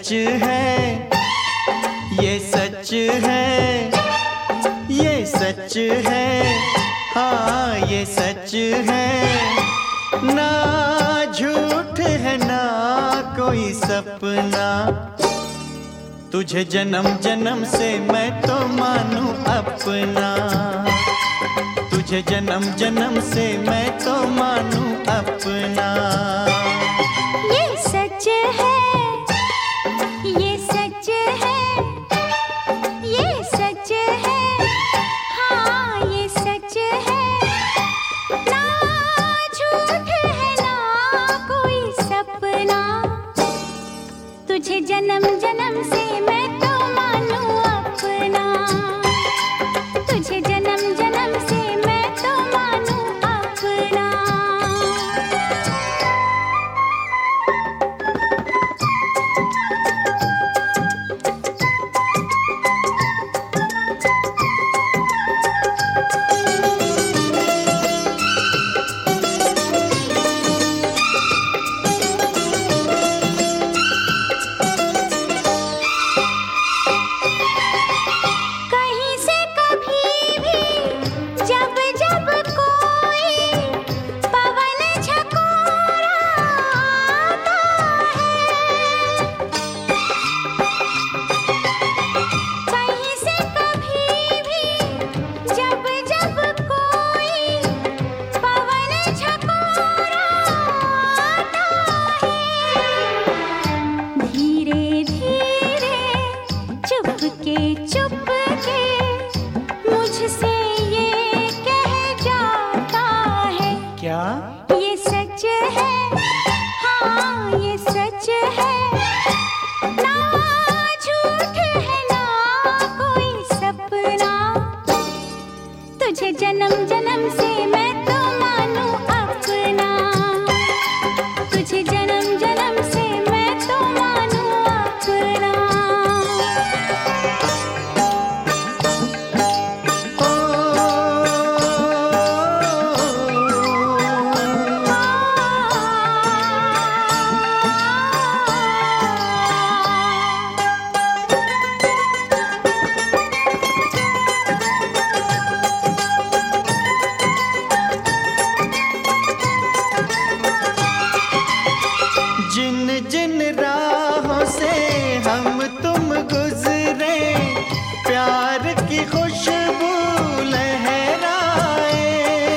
सच है, ये सच है, ये सच है, हाँ ये सच है। ना झूठ है ना कोई सपना, तुझे जन्म जन्म से मैं तो मानूं अपना। तुझे जन्म जन्म से मैं तो मानूं अपना। ये सच है, ये सच है, ये सच है, हाँ ये सच है। ना झूठ है ना कोई सपना, तुझे जन्म जन्म से मैं तो मानूं अपना। तुझे जन्म जन्म से मैं तो मानूं अपना। मुझसे ये कह जाता है, क्या ये सच है, हाँ ये सच है। ना झूठ है ना कोई सपना, तुझे जन्म जन्म से मैं तो मानूं अपना। तुझे जन्म जन्म से मैं तो मानूं अपना। जिन जिन राहों से हम तुम गुजरे, प्यार की खुशबू लहराए।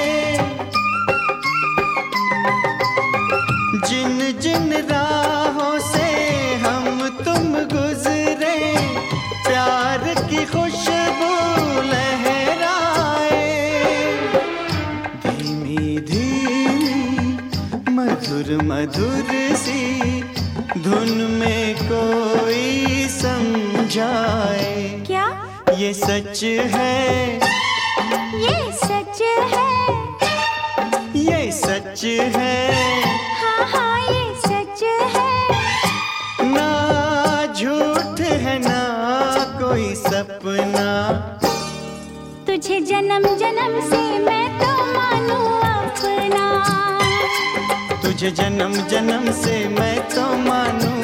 जिन जिन राहों से हम तुम गुजरे, प्यार की खुशबू लहराए। धीमी धीमी मधुर मधुर सी धुन में कोई समझाए। क्या ये सच है, ये सच है, ये सच है, हाँ हाँ ये सच है। ना झूठ है ना कोई सपना, तुझे जन्म जन्म से मैं तो मानूं अपना। तुझे जन्म जन्म से मैं तो मानूं